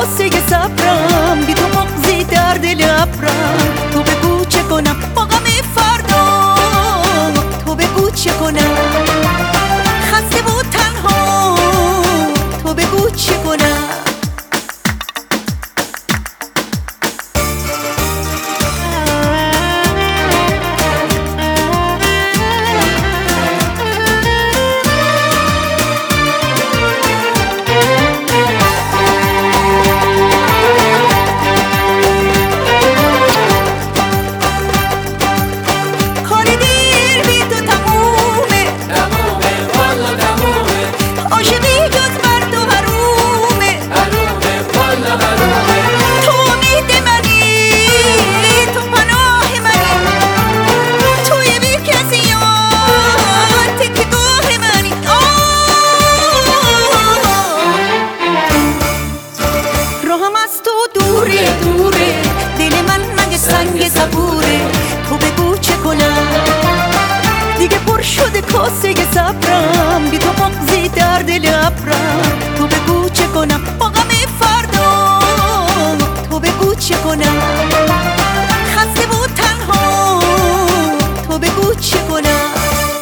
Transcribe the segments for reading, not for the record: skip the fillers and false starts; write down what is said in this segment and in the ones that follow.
کاسه صبرم، بی تو مغزی درد لبرم. تو بگو چه کنم با غم فردا، تو بگو چه کنم خسته و تنها، تو بگو چه کنم. تو بگو چه کنم دیگه پر شده کاسه صبرم، بی تو مغزی درد لبرم. تو بگو چه کنم با غم فردا، تو بگو چه کنم خسته و تنها، تو بگو چه کنم.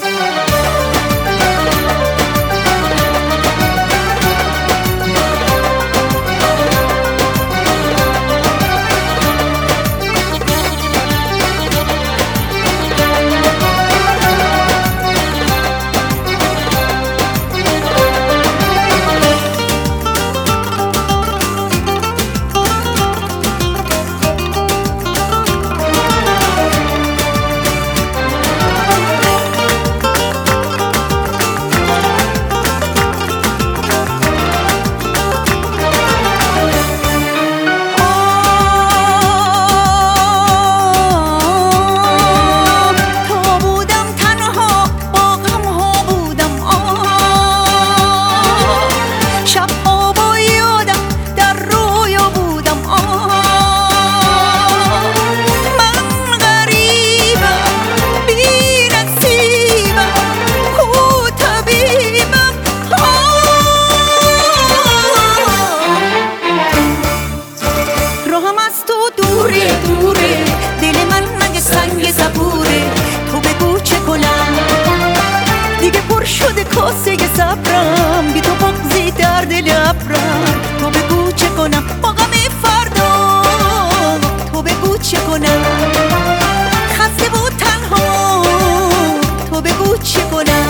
دوره دل من مگه سنگ صبوره، تو بگو چه کنم دیگه پر شده کاسه صبرم، بی تو مغزی درد لبرم. تو بگو چه کنم با غم فردا، تو بگو چه کنم خسته و تنها، تو بگو چه کنم.